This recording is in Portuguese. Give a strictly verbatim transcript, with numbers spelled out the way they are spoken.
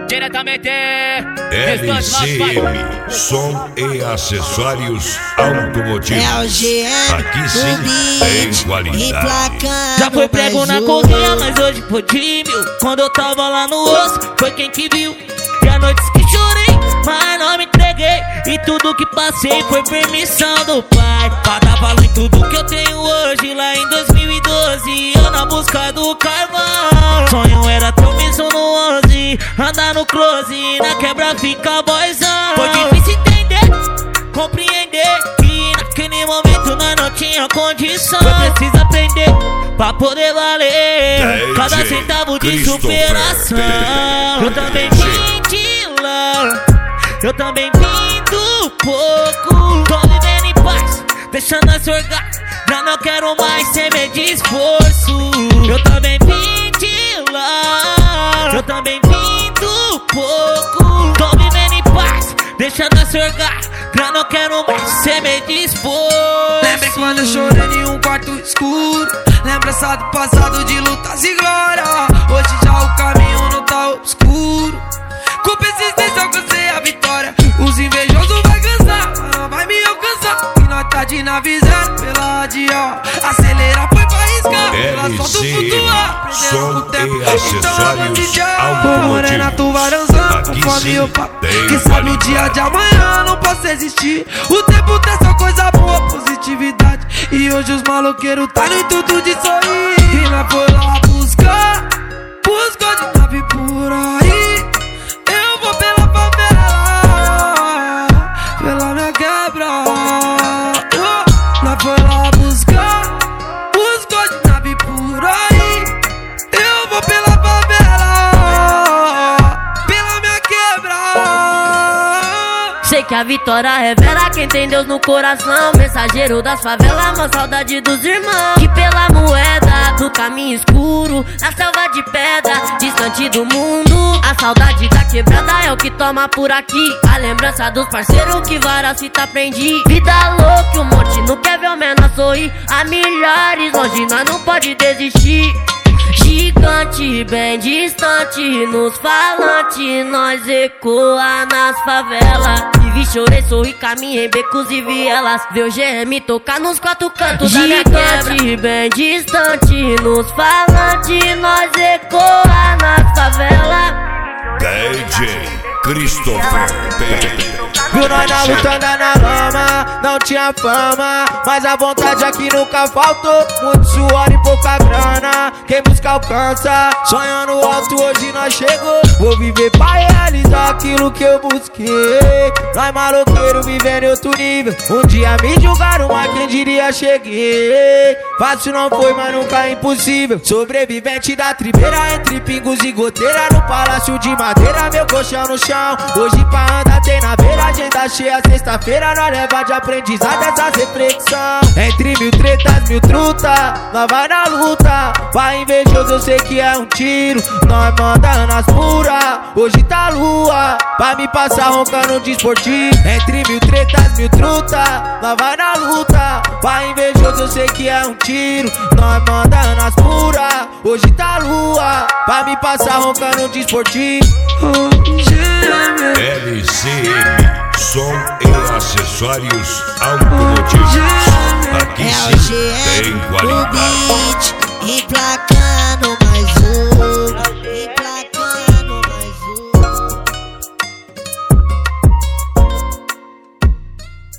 diretamente L C M, som e acessórios automotivos. É o G M, aqui sim tem qualidade. Já foi prego na correia, mas hoje foi tímido. Quando eu tava lá no osso, foi quem que viu. E a noites que chorei, mas não me entreguei. E tudo que passei foi permissão do pai. Pra dar valor em tudo que eu tenho hoje. Lá em dois mil e doze, eu na busca do carvão. Sonho era ter um miso no onze, andar no close, na quebra fica boyzão. Foi difícil entender, compreender que naquele momento nós não tinha condição. Foi preciso aprender pra poder valer cada centavo de superação. Eu também vim de lá, eu também vim do pouco. Tô vivendo em paz, deixando nós orgar. Já não quero mais ser meio de esforço. Eu também vim de lá, eu também vim do pouco. Tô vivendo em paz, deixando nós orgar. Já não quero mais ser meio de esforço. Lembrei quando eu chorei em um quarto escuro. Lembrança do passado de lutas e glória. Hoje já o caminho não tá obscuro. Com persistência alcancei a vitória. Os invejosos vai cansar, mas não vai me alcançar. E nós tá de nave zero pela adiar. Acelera foi pra arriscar, pela solta flutuar. Som o tempo, e acessórios então morena, tu vai dançando com fome e o papo. Quem sabe o dia de amanhã não possa existir. O tempo tem só coisa boa, positividade. E hoje os maloqueiros tá no intuito de sorrir. E nós foi lá buscar, buscou de nave por aí. Eu vou pela favela, pela minha quebra. Nós foi lá buscar, buscou de nave por aí. Eu vou pela favela, pela minha quebra. Sei que a vitória revela quem tem Deus no coração. Mensageiro das favelas, uma saudade dos irmãos. Que pela moeda do caminho escuro, na selva de pedra, distante do mundo. A saudade da quebrada é o que toma por aqui. A lembrança dos parceiros que várias fita aprendi. Vida louca, um monte não quer ver o menor sorrir. A milhares longe nós não pode desistir. Gigante, bem distante, nos falantes nós ecoa nas favelas. Vivi, chorei, sorri, caminhei em becos e vielas. Vê o G M tocar nos quatro cantos da minha quebra. Gigante, bem distante, nos falantes nós ecoa nas favelas. D J Christopher P. Viu nós na luta, andar na lama, não tinha fama, mas a vontade aqui nunca faltou. Muito suor e pouca grana, quem busca alcança. Sonhando alto, hoje nós chegou. Vou viver pra realizar aquilo que eu busquei. Nós maloqueiro vivendo em outro nível. Um dia me julgaram, mas quem diria cheguei. Fácil não foi, mas nunca é impossível. Sobrevivente da tribeira, entre pingos e goteira. No palácio de madeira, meu colchão no chão. Hoje pra andar tem na beira, agenda cheia, sexta-feira nós leva de aprendizado essas reflexão. Entre mil tretas, mil truta, nós vai na luta. Pra invejoso eu sei que é um tiro, nós manda nas puras. Hoje tá lua, pra me passar roncando de esportivo. Entre mil tretas, mil truta, nós vai na luta. Pra invejoso eu sei que é um tiro, nós manda nas puras. Hoje tá lua, pra me passar roncando de esportivo. L C M, som e acessórios automotivos. Aqui é sim tem qualidade. O beat emplacando